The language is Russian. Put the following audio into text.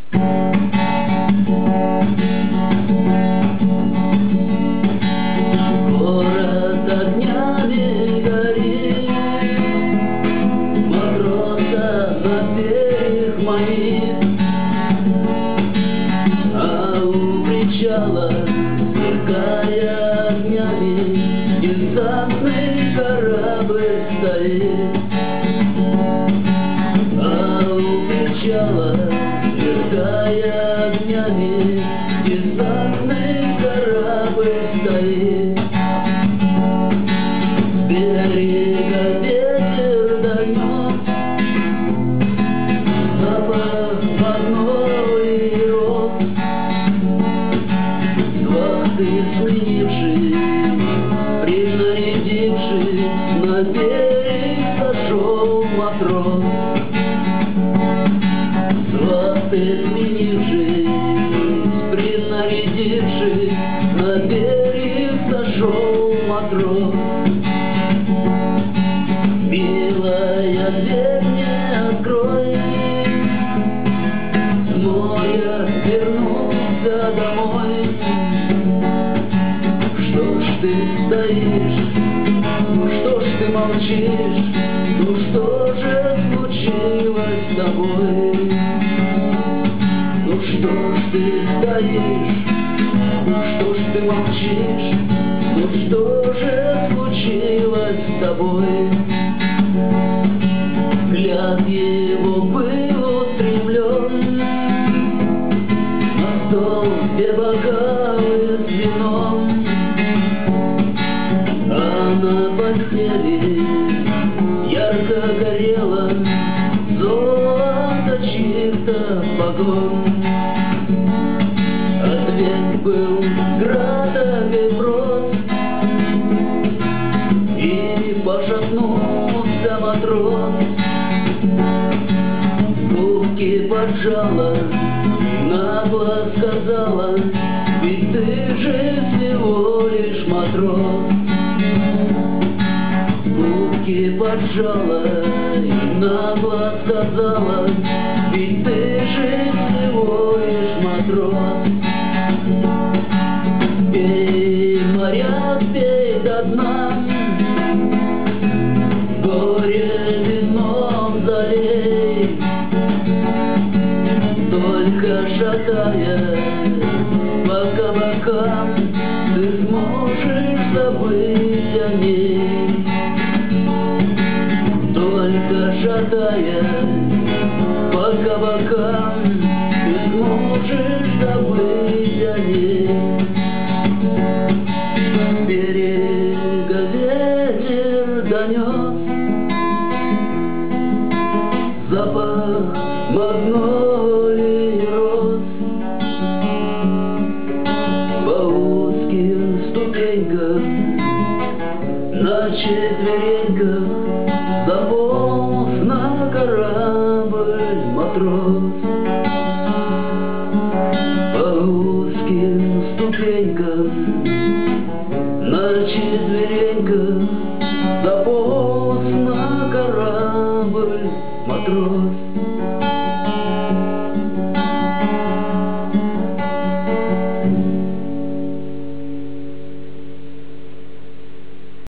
Город огнями горит, матроса на берег манит, а у причала, сверкая огнями, десантный корабль стоит. А у причала, сверкая огнями, десантный корабль стоит. С берега ветер донес запах магнолий роз. С вахты сменивший, принарядивший, на берег сошел матрос. С вахты сменивший, принарядивший, на берег сошел матрос. Милая, дверь мне открой, с моря вернулся домой. Что ж ты стоишь, что ж ты молчишь, ну что же случилось с тобой? Ну что ж ты стоишь, что ж ты молчишь, ну что же случилось с тобой? Взгляд его был устремлен на стол, где бокалы с вином, а на постели ярко горело золото чьих-то погон. Ответ был краток и прост, и пошатнулся матрос. Губки поджала, нагло сказала: ведь ты же всего лишь матрос. Губки поджала и нагло сказала: ведь ты же всего лишь матрос. Пей, моряк, пей до дна, горе вином залей, только шатая по кабакам ты сможешь забыть о ней. Только шатая по кабакам ты сможешь забыть о ней. С берега ветер донес запах магнолий роз. По узким ступенькам на четвереньках заполз на корабль матрос. По узким ступенькам на четвереньках заполз на корабль матрос.